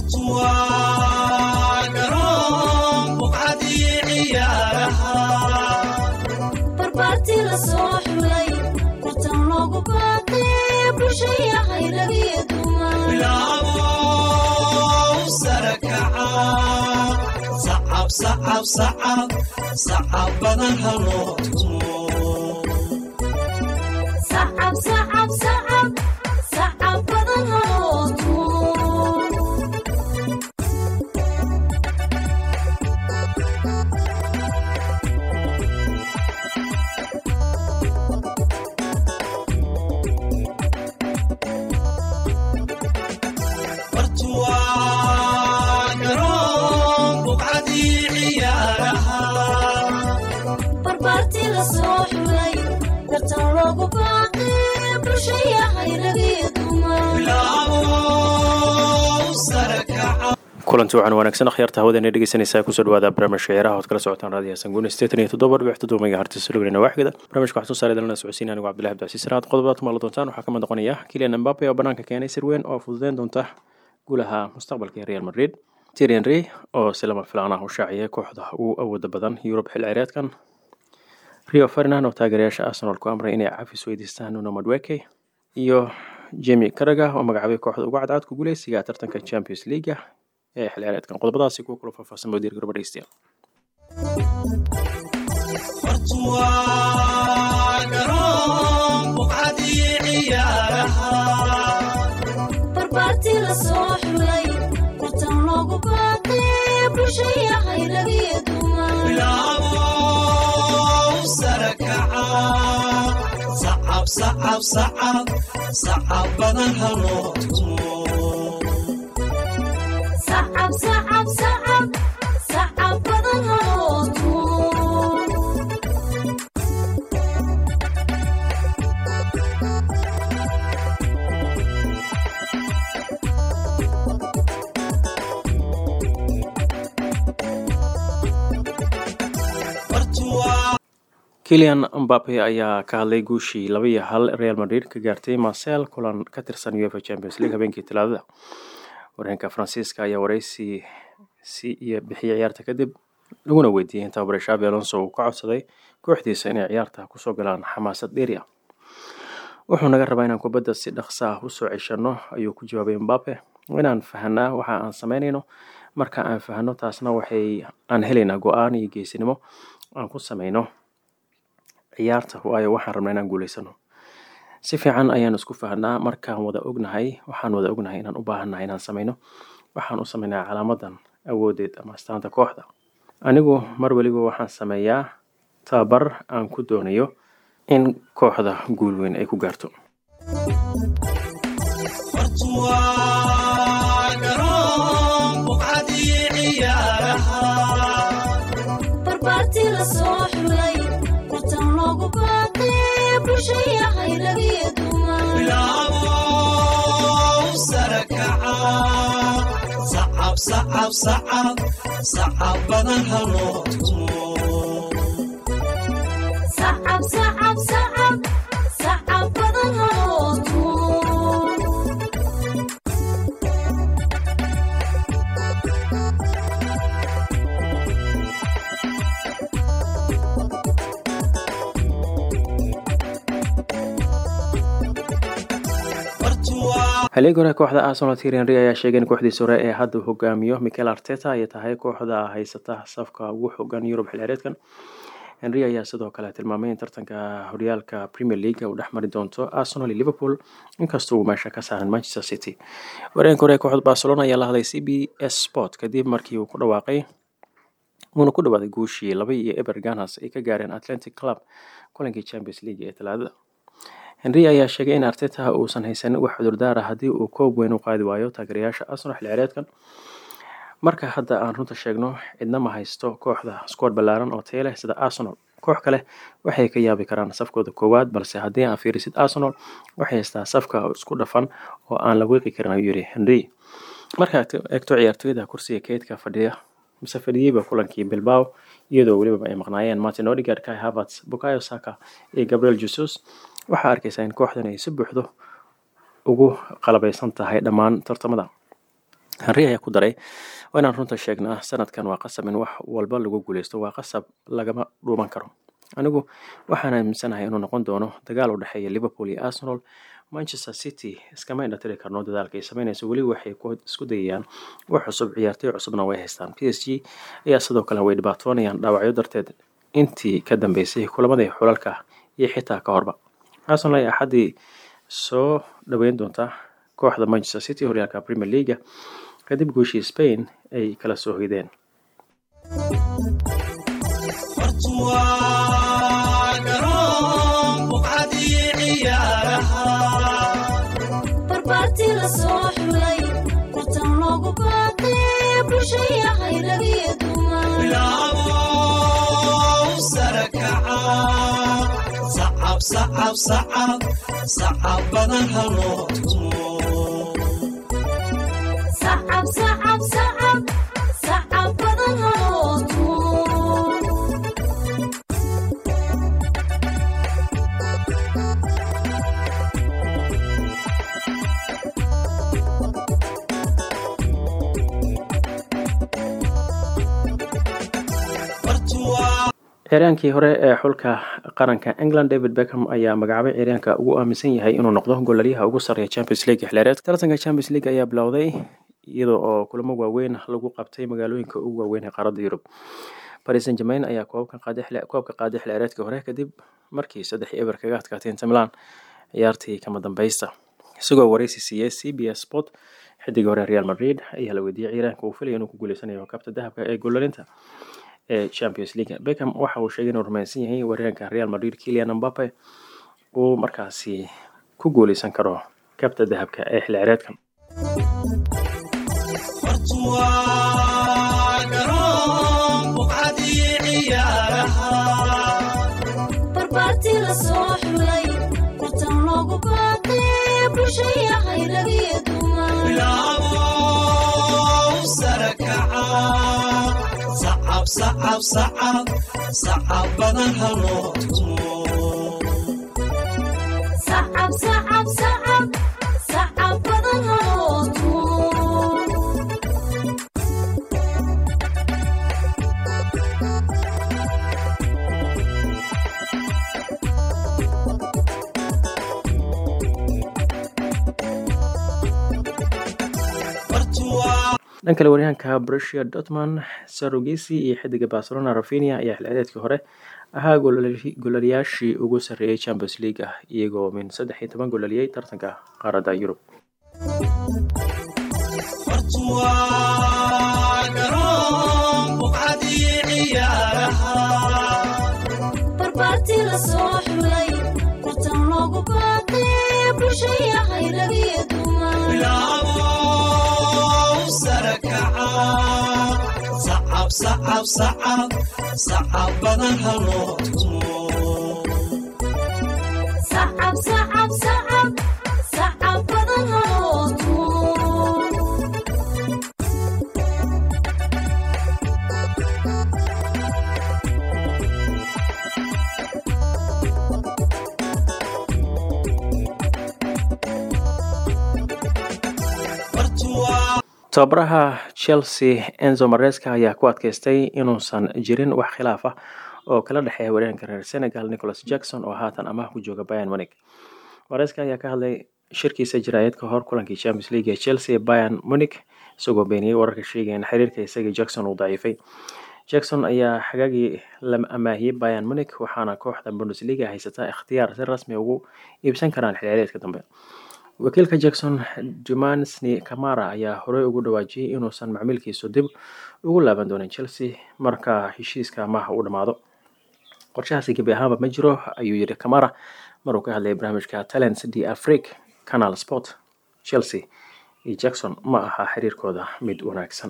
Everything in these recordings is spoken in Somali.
صعب بدن هالوتمو صعب بدن هالوتمو kulanti waxaan wanaagsan akhyaarta hawada dhegeysanaysaa kusoo dhawaada barnaamijka ciyaaraha ood kala socotaan raadiyaha Sanguune 87.7 megahertz lugna waaxda barnaamijka waxaa soo saaray dalna Socodsiin anigu Cabdullaahi Abdi Salaad qodobada ma la doontaan waxaa ka mid noqonaya Kylian Mbappe oo banaanka keenay sir weyn oo fududeyn doonta guulaha mustaqbalka Real Madrid. Thierry Henry oo silama filaan ah u shaaciyay kooxda ugu awoodda badan Yurub xil ciyaareedkan. Rio Ferdinand oo taageerayaasha Arsenal ku amray inay cafis weydiistaan Nuno Madueke iyo Jamie Carragher oo magacaabay kooxda ugu cadcad ku guuleysiga tartanka Champions League ee xil ciyaareedkan. Qodobadaasi ku kala faahfaahsan oo diirka dhageystayaal. صعب بدن هالوتمو صعب بدن هالوتمو Kylian Mbappe ayaa ka hadlay guushii 2-1 Real Madrid ka gaartay Marseille kulan ka tirsan UEFA Champions League habeenkii Talaadada. Wareenka Faransiiska ayaa wareysi iyo bixiyay ciyaarta kadib laguna weydiiyay inta Xabi Alonso uu ka codsaday kooxdiisa inay ciyaarta ku soo galaan xamaasad dheeri ah. Wuxuu naga rabaa inaan kubadda si dhaqso ah u soo ceshano ayuu ku jawaabay Mbappe. Inaan fahanaa waxa aan sameynayno marka aan fahano taasna waxay aan helaynaa go'aan iyo geesinimo aan ku sameyno ciyaarta waayo waxaan rabnaa inaan guuleysano. Si fiican ayaan isku fahanaa markaan wada ognahay inaan u baahanahay inaan sameyno waxaan u sameynaa calaamadan awoodeed ama astaanta kooxda. Anigu mar waliba waxaan sameeyaa tababar aan ku doonayo in kooxda guul weyn ay ku gaarto. صعب بدن هالوتمو صعب بدن هالوتمو Haleegona kooxda Arsenal Thierry Henry ayaa sheegay in kooxdiisa hore ee hadda hogaamiyo Mikel Arteta ay tahay kooxda haysata safka ugu xooggan Yurub xil ciyaareedkan. Henry ayaa sidoo kale tilmaamay in tartanka horyaalka Premier League uu dhexmari doonto Arsenal iyo Liverpool inkastoo uu meesha ka saaran Manchester City. Wareenka hore kooxda Barcelona ayaa la hadlay CBS Sport kadib markii uu ku dhawaaday guushii 2-0 Gunners ay ka gaareen Athletic Club kulankii Champions League ee Talaadada. Henry ayaa sheegay in Arteta uusan haysan wax cudurdaar ah haddii uu koob weyn u qaadi waayo taageerayaasha Arsenal xil ciyaareedkan. Marka hadda aan runta sheegno cidna ma haysto kooxda squad ballaaran oo tayo leh sida Arsenal. Koox kale waxay ka yaabi karaan safkooda koowaad balse haddii aan fiirisid Arsenal waxay haystaa safka isku dhafan oo aan la weeqi karin ayuu yiri Henry. Marka eegto ciyaartoyda kursiga keedka fadhiyay kulankii Bilbao iyadoo waliba ay maqnaayeen Martin Odegaard, Kai Havertz, Bukayo Saka iyo Gabriel Jesus. Waxaa arkaysaa in kooxdan ay si buuxdo ugu qalabeysan tahay dhammaan tartamada. Henry ayaa ku daray waa inaan runta sheegnaa sanadkan waa qasab in wax walba lagu guuleysto, waa qasab lagama dhuuman karo. Anigu waxaan aaminsanahay inuu noqon doono dagaal u dhexeeya Liverpool iyo Arsenal. Manchester City iskama indhatiri karno dadaalka ay sameynayso, weli waxay isku dayayaan wax cusub, ciyaartoy cusubna way haystaan. PSG ayaa sidoo kale way dhibaatoonayaan dhaawacyo darteed intii ka dambeysay kulamadii xulalka iyo xitaa ka horba. Arsenal ayaa axadii soo dhaweyn doonta kooxda Manchester City horyaalka Premier League kadib guushii Spain ay kala soo hoydeen. صعب بدن هالو تمو صعب بدن هالو تمو ciiraankii hore ee xulka qaranka England David Beckham ayaa magacaabay ciiraanka ugu aaminsan yahay inuu noqdo goolaliyaha ugu sareeya Champions League xilciyaareedka. Tartanka Champions League ayaa bilowday iyadoo oo kulamo waaweyn lagu qabtay magaalooyinka ugu waaweyn ee qaaradda Yurub. Paris Saint-Germain ayaa koobka qaaday xilciyaareedkii hore kadib markii 3-0 kaga adkaatay Inter Milan ciyaartii kama dambaysta. Isagoo wareysi siiyay CBS Sport, xidiga hore Real Madrid ayaa la weydiiyay ciiraanka uu filayo inuu ku guuleysanayo kabta dahabka ee goolalinta ee Champions League. Beckham waxa uu sheegay inuu rumaysan yahay weeraryahanka Real Madrid Kylian Mbappe uu markaasi ku guuleysan karo kabta dahabka ee xilciyaareedkan. صعب بدن هالو تمو صعب بدن هالو تمو dhanka kale waryahanka Borussia Dortmund Sarugisi iyo xidiga Barcelona Rafinha ayaa xilciyaareedkii hore ahaa goolaliyaashii ugu sareeyay Champions League iyagoo min 13 goolaliyay tartanka qaaradda Yurub. صعب بدن هالو تمو صعب بدن هالو تمو tababaraha Chelsea Enzo Maresca ayaa ku adkaystay inuusan jirin wax khilaaf ah oo kala dhaxeeya weeraryahanka reer Senegal Nicolas Jackson oo haatan amaah ku jooga Bayern Munich. Maresca ayaa ka hadlay shirkiisa jiraayad ka hor kulankii Champions League ee Chelsea Bayern Munich isagoo beeniyay wararka sheegaya in xiriirka isaga Jackson uu daciifay. Jackson ayaa xagaagii la amaahiyay Bayern Munich waxaana kooxda Bundesliga haysataa ikhtiyaar si rasmi ugu iibsan karaan xilciyaareedka dambe. wakiilka Jackson Jumansni Kamara ayaa horey ugu dhawaajiyay inuusan macmiilkiisu dib ugu laaban doonin Chelsea marka heshiiska amaah uu dhamaado. qorshahaasi gebi ahaanba ma jiro ayuu yiri Kamara maruu ka hadlayay barnaamijka Talents d'Afrique Canal Sport. Chelsea iyo Jackson ma aha xiriirkooda mid wanaagsan.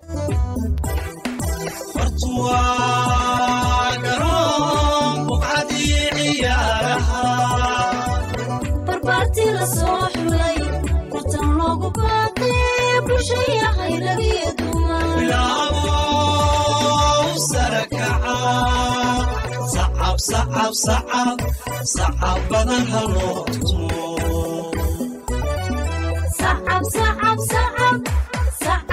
صعب بدن هالو تمو صعب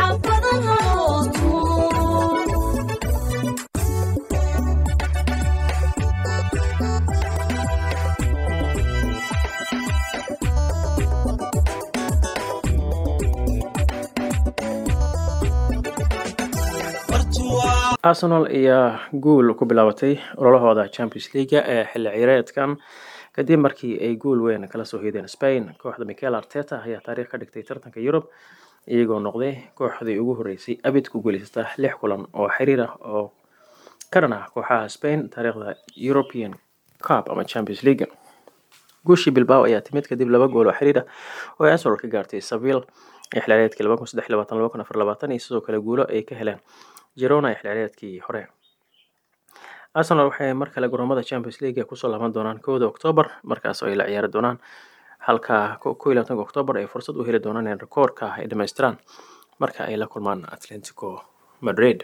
Arsenal ayaa guul ku bilaabatay ololahooda Champions League ee xilli ciyaareedkan kadib markii ay guul weyn kala soo hoydeen Spain. Kooxda Mikel Arteta ayaa taariikh ka dhigtay tartanka Yurub iyagoo noqday kooxdii ugu horeysay abid ku guuleysata 6 kulan oo xiriir ah oo ka dhan ah kooxaha Spain taariikhda European Cup ama Champions League. Guushii Bilbao ayaa timid kadib 2 gool oo xiriir ah oo Arsenal ka gaartay Seville ee xilli ciyaareedkii 2023-2024 iyo sidoo kale guulo ay ka heleen Girona ee xilli ciyaareedkii hore. Arsenal waxay mar kale garoomada Champions League kusoo laaban doonaan 1 Oktoobar markaas oo ay la ciyaari doonaan halka 21 Oktoobar ay fursad u heli doonaan in rikoorka ay dhameystiraan marka ay la kulmaan Atletico Madrid.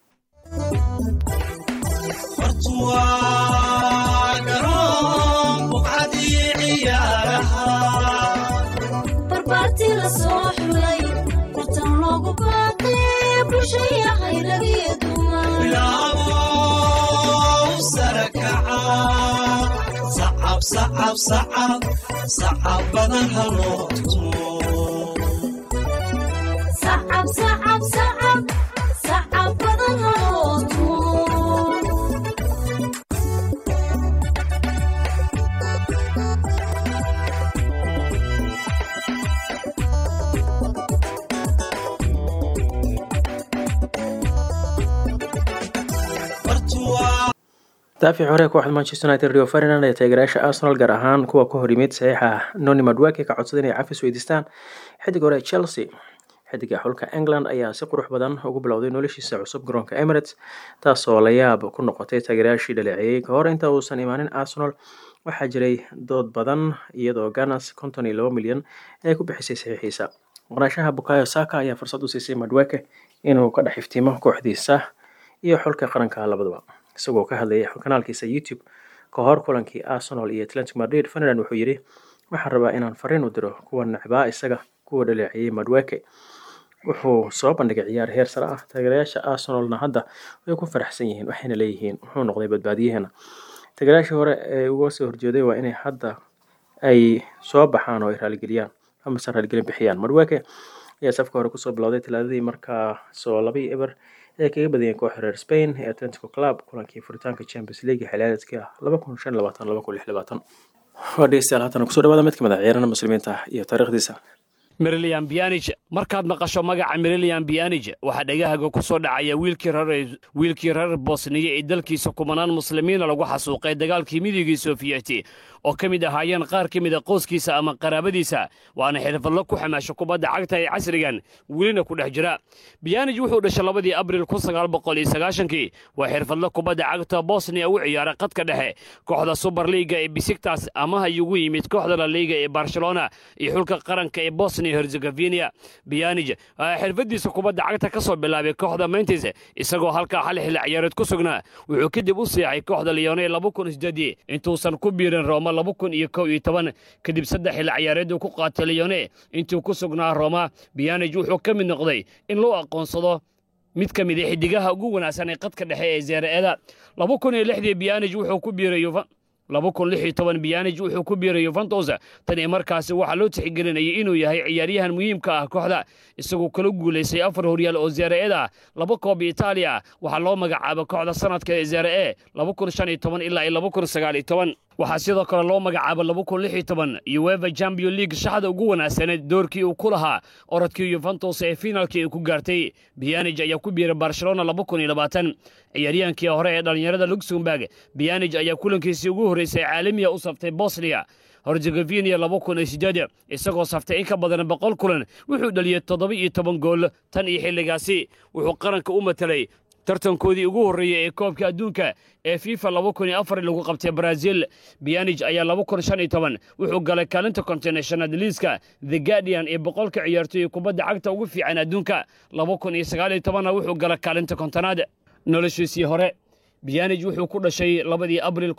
barbaartii la soo xulay tartan loogu baaqay bulshaya khayragiyo dumar bilaabo sarakaca sacab badan haloo tumo sacab badan haloo tumo daafici hore kooxda Manchester United Rio Ferdinand ee taageerayaasha Arsenal gaar ahaan kuwa ka hor yimid saxiixa Noni Madueke ka codsaday inay cafis weydiistaan xidig hore Chelsea. Xidiga xulka England ayaa si qurux badan ugu bilowday noloshiisa cusub garoonka Emirates taasoo la yaab ku noqotay taageerayaashii dhaleeceeyay ka hor inta uusan imaanin Arsenal. Waxaa jiray dood badan iyadoo Gunners 52 milyan ay ku bixisay saxiixiisa. Maqnaanshaha Bukayo Saka ayaa fursad u siisay Madueke inuu ka dhex iftiimo kooxdiisa iyo xulka qaranka labaduba. Isagoo ka hadlayay kanaalkiisa YouTube ka hor kulankii Arsenal iyo Atletico Madrid, Ferdinand wuxuu yiri waxaan rabaa inaan fariin u diro kuwa necbaa isaga kuwa dhaleeceeyay Madueke. Wuxuu soo bandhigay ciyaar heer sare ah, taageerayaasha Arsenalna hadda way ku faraxsan yihiin waxayna leeyihiin wuxuu noqday badbaadiyaheena. Taageerayaashii hore ee uga soo horjeeday waa inay hadda ay soo baxaan oo ay raaligeliyaan ama raaligelin bixiyaan. Madueke ayaa safka hore kusoo bilowday Talaadadii markaa soo 2-0 ee kaga badiyeen kooxda reer Spain ee Atletico Club kulankii furitaanka Champions League xilliyeedka 2025-2026. Wadaystayaal haatan kusoo dhawaada mid ka mid ah ciyaaraha muslimiinta iyo taariikhdiisa. Miralem Pjanic markaad maqasho magaca Miralem Pjanic waxa dhagaha ku soo dhacaya wiilkii reer Bosniya ee dalkiisa kumanaan muslimiin lagu xasuuqay dagaalkii midowgii Soviyeeti oo kamid ahaayeen qaar kamid ah qoyskiisa ama qaraabadiisa waana xirfadle ku xamaasho kubadda cagta ee casrigan welina ku dhex jira. Pjanic wuxuu dhashay 2 Abriil 1990 waa xirfadle kubadda cagta Bosniya u ciyaaray qadka dhexe kooxda Super League ee Besiktas ama ugu yimid kooxda La Liga ee Barcelona iyo xulka qaranka ee Bosnia-Herzegovina. Pjanic xirfadiisa kubadda cagta ka soo bilaabay kooxda Manchester isagoo halka xal xilli ciyaareed ku sugnaa wuxuu kadib u siixay kooxda Lyon 2008 intuusan ku biirin Roma 2011 kadib 3 xilli ciyaareed uu ku qaatay Lyon intuu ku sugnaa Roma. Pjanic wuxuu ka mid noqday in loo aqoonsado mid ka mid ah xidigaha ugu wanaagsan ee qadka dhexe ee Serie A. 2006 Pjanic wuxuu ku biiray Juventus 2016 Pjanic wuxuu ku biiray Juventus tan markaasi waxa loo tixgelinayay inuu yahay ciyaaryahan muhiimka ah kooxda isagoo kala guuleysay 4 horyaal oo Serie A 2 koob Italia waxa loo magacaabay kooxda sanadka ee Serie A 2015 ilaa 2019 waxaa sidoo kale loo magacaabay 2016 UEFA Champions League shaxda ugu wanaagsan doorkii uu ku lahaa orodkii Juventus ee finalkii ku gaartay. Pjanic ayaa ku biiray Barcelona 2020 ciyaaryahankii hore ee dhalinyarada Luxembourg. Pjanic ayaa kulankiisii ugu horeysay caalamiga u saftay Bosnia Herzegovina 2008 isagoo saftay in ka badan 100 kulan wuxuu dhaliyay 17 gool tan iyo xilligaasi wuxuu qaranka u matalay tartankoodii ugu horeeyay ee koobka adduunka ee FIFA 2004 lagu qabtay Brazil. Pjanic ayaa 2015 wuxuu galay kaalinta International List-ka The Guardian ee boqolka ciyaartoy kubadda cagta ugu fiican adduunka. 2019 wuxuu galay kaalinta 10aad. noloshiisii hore Pjanic wuxuu ku dhashay 2 Abriil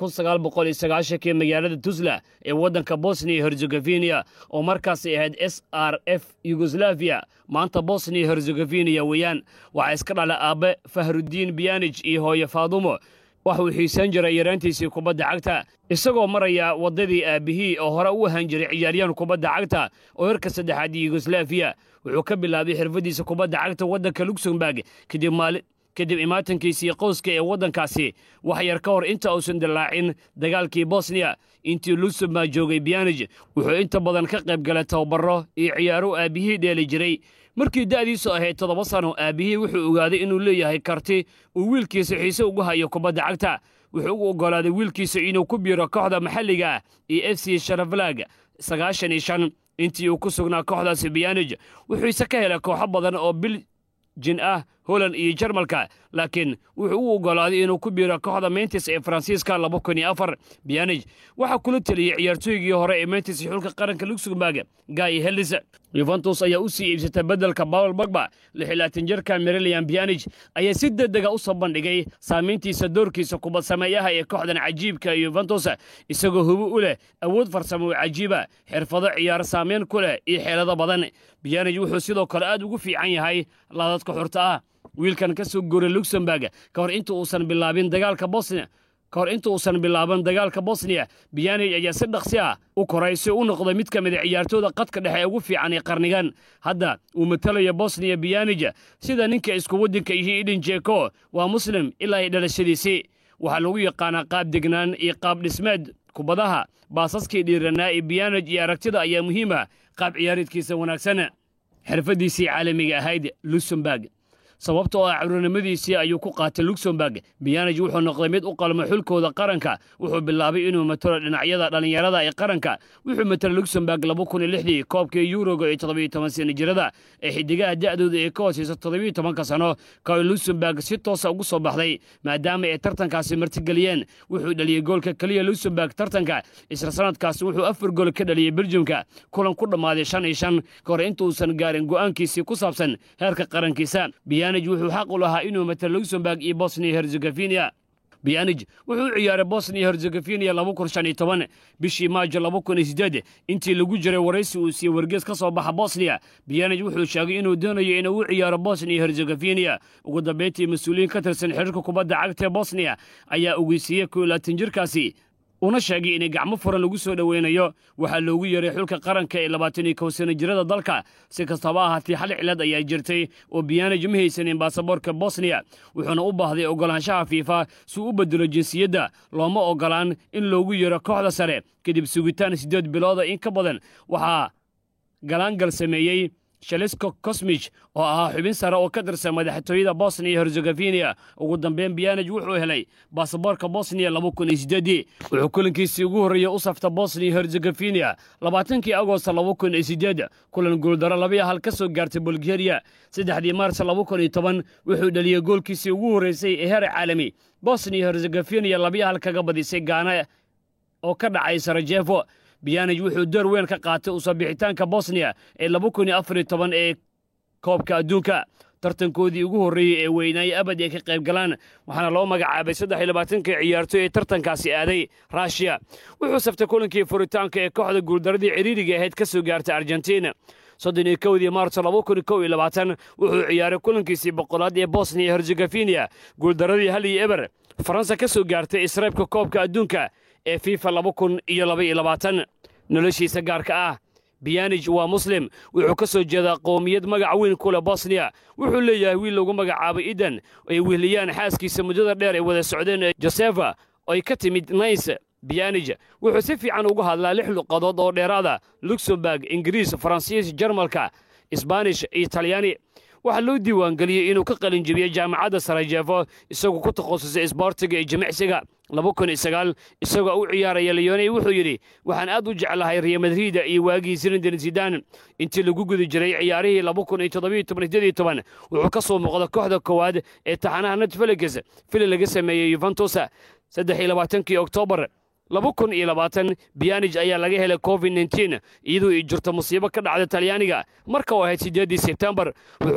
1990 magaalada Tuzla ee wadanka Bosnia-Herzegovina oo markaas ahayd SRF Yugoslavia maanta Bosnia-Herzegovina weeyaan. Waxa iska dhalay aabe Fahruddin Pjanic iyo hooyo Fadumo. Wuxuu xiisan jiray yaraantiisii kubadda cagta isagoo maraya wadadii aabihii oo hore u ahaan jiray ciyaaryahan kubadda cagta oo heerka saddexaad Yugoslavia. Wuxuu ka bilaabay xirfadiisa kubadda cagta wadanka Luxembourg kadib imaatankiisii qoyska ee waddankaasi wax yar ka hor inta uusan dillaacin dagaalkii bosniya intii luxemburg joogay Pjanic wuxuu inta badan ka qayb galay tababaro iyo ciyaaro aabihii dheeli jiray markii da'diisu ahayd 7 sano aabihii wuxuu ogaaday inuu leeyahay karti uu wiilkiisa xiise ugu hayo kubadda cagta wuxuu u ogolaaday wiilkiisa inuu ku biiro kooxda maxalliga ee FC Sharaflag 95 intii uu ku sugnaa kooxdaasi Pjanic wuxuu isa ka helay kooxo badan oo Belgian Holland iyo Jarmalka laakiin wuxuu u ogolaaday inuu ku biiro kooxda Manchester ee Faransiiska 2004 Pjanic waxa kula taliyay ciyaartoygii hore ee Manchester xulka qaranka Luxembourg Guy Hellis Juventus ayaa u sii iibsatay bedelka Paul Pogba 26 jirka Miralem Pjanic ayaa si degdeg ah u soo bandhigay saameyntiisa doorkiisa kubad sameeyaha ee kooxdan cajiibka Juventus isagoo hubo u leh awood farsamo oo cajiiba xirfado ciyaar saameyn ku leh iyo xeelado badan Pjanic wuxuu sidoo kale aad ugu fiican yahay laadadka xurta ah wiilkan ka soo guuray Luxembourg ka hor inta uusan bilaabin dagaalka Bosnia Pjanic ayaa si dhaqsi ah u koray si uu noqdo mid ka mid ah ciyaartooyda qadka dhexe ugu fiican ee qarnigan hadda uu matalayo Bosnia Pjanic sida ninka isku waddanka iyo Edin Dzeko waa muslim ilaa dhalashadiisii waxa lagu yaqaan qaab degnaan iyo qaab dhismeed kubadaha baasaskii dhiiranaa ee Pjanic iyo aragtida ayaa muhiim ah qaab ciyaareedkiisa wanaagsan xirfadiisii caalamiga ahayd Luxembourg sababtoo ah caruurnimadiisii ayuu ku qaatay Luxembourg Pjanic wuxuu noqday mid u qalmo xulkooda qaranka wuxuu bilaabay inuu matalo dhinacyada dhalinyarada ee qaranka wuxuu matalay Luxembourg 2006 koobkii Euroga ee 17 sano jirada ee xidigaha da'dooda ee ka hooseysa 17 sano ka Luxembourg si toos ah ugu soo baxday maadaama ay tartankaasi martigeliyeen wuxuu dhaliyay goolka kaliya Luxembourg tartanka isla sanadkaas wuxuu 4 gool ka dhaliyay Belgiumka kulan ku dhamaaday 5-5 ka hor intuusan gaarin go'aankiisii ku saabsan heerka qarankiisa Pjanic wuxuu xaq u lahaa inuu matalo Luxembourg iyo Bosnia-Herzegovina Pjanic wuxuu ciyaaray Bosnia-Herzegovina 2015 bishii Maajo 2008 intii lagu jiray waraysi uu si wargeys ka soo baxa Bosnia Pjanic wuxuu sheegay inuu doonayo inuu u ciyaaro Bosnia-Herzegovina ugu dambeyntii mas'uuliyiin ka tirsan xiriirka kubadda cagta Bosnia ayaa ogeysiiyay 22 jirkaasi una sheegay in gacmo furan lagu soo dhaweynayo waxa loogu yeeray xulka qaranka ee 21 sano jirada dalka si kastaba ahaatee xal cilad ayaa jirtay oo Pjanic ma haysanin baasaboorka Bosnia wuxuuna u baahday ogolaanshaha FIFA si uu u bedelo jinsiyadda looma ogolaan in loogu yeero kooxda sare kadib sugitaan 8 bilood in ka badan waxa galaangal sameeyay Shalisko Kosmic oo ahaa xubin sare oo ka tirsan madaxtooyada Bosnia-Herzegovina ugu dambeyn Pjanic wuxuu helay baasaboorka Bosnia 2008 wuxuu kulankiisii ugu horeeyay u saftay Bosnia-Herzegovina 20 Agoosto 2008 kulan gooldaro 2-1 ka soo gaartay Bulgaria 3 Maars 2010 wuxuu dhaliyay goolkiisii ugu horeysay ee heer caalami Bosnia-Herzegovina 2-1 kaga badisay Ghana oo ka dhacay Sarajevo Pjanic wuxuu door weyn ka qaatay u soo bixitaanka Bosnia ee 2014 ee koobka adduunka tartankoodii ugu horeeyay ee weynay abad ee ka qayb galaan waxaana loo magacaabay 23 ciyaartoy ee tartankaasi aaday Russia wuxuu saftay kulankii furitaanka ee kooxda guuldaradii ciriiriga ahayd ka soo gaartay Argentina 31 Maarso 2021 wuxuu ciyaaray kulankiisii boqolaad ee Bosnia-Herzegovina guuldaradii 1-0 Faransa ka soo gaartay israabka koobka adduunka ee FIFA 2022 noloshiisa gaarka ah Pjanic waa muslim wuxuu ka soo jeedaa qoomiyad magac weyn ku leh Bosnia wuxuu leeyahay wiil lagu magacaabay Idan ay wehliyaan xaaskiisa muddada dheer ee wada socdeen Josefa oo ka timid Nice Pjanic wuxuu si fiican uga hadlaa 6 luqadood oo dheeraada Luxembourg Ingiriis Faransiis Jarmalka Isbaanish iyo Talyaani waxa loo diiwaan galiyay inuu ka qalin jabiyay jaamacadda Sarajevo isagoo ku takhasusay isboortiga iyo jimicsiga 2009 isagoo u ciyaaraya Lyon wuxuu yiri waxaan aad u jeclahay Real Madrid iyo waagii Zinedine Zidane intii lagu guda jiray ciyaarihii 2017 wuxuu ka soo muuqday kooxda koowaad ee taxanaha Netflix fil laga sameeyay Juventus 23 Oktoobar 2020 Pjanic ayaa laga helay COVID-19 iyadoo ay jirto musiibo ka dhacday Talyaaniga marka uu ahayd 8 September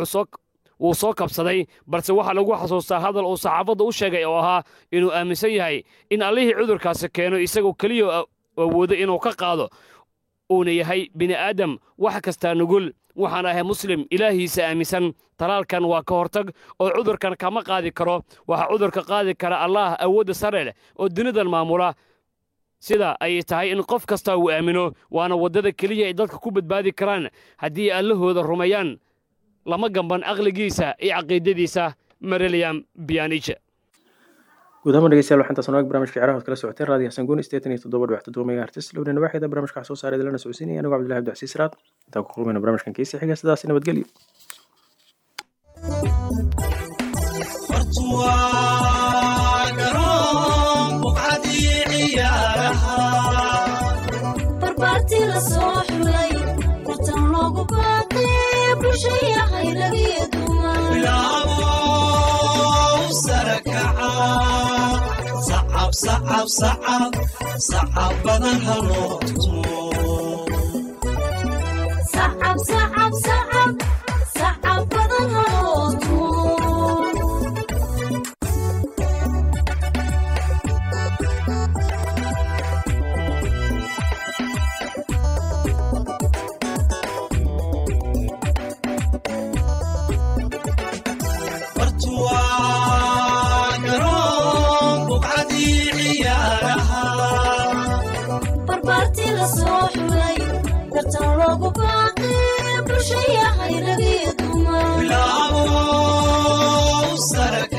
wuu soo kabsaday balse waxa lagu xasuustaa hadal uu saxaafadda u sheegay oo ahaa inuu aaminsan yahay in Allihii cudurkaasi keeno isagoo kaliya awoodo inuu ka qaado uuna yahay bini aadam wax kasta nugul waxaan ahay muslim ilaahiisa aaminsan talaalkan waa ka hortag oo cudurkan kama qaadi karo waxa cudurka qaadi kara Allah awoodda sare leh oo dunidan maamula sida ay tahay in qof kasta uu aamino waana wadada kaliya ay dadka ku badbaadi karaan haddii Allahooda rumayaan lama gamban aqligiisa iyo caqiidadiisa Marillion Pjanic. guud ahaan dhegeystayaal waxaan taasoo naag barnaamijka ciyaaraha kala socotay raadiyo Sangoon 87.7 megahertz lowdana waaxda barnaamijka soo saaray dalana socodsiinaya anigu Cabdullaahi Abdi Raad inta ku kulmayna barnaamijkan kiisa xiga sidaas nabadgelyo barbaartii la soo xulay watan loogu baaqay bulshaya hayragiyo dumar bilaabo sarakaca sacab badan haloo tumo sacab badan haloo tumo barbaartii la soo xulay watan loogu baaqay bulshaya hayragiyo dumar bilaabo sarakaca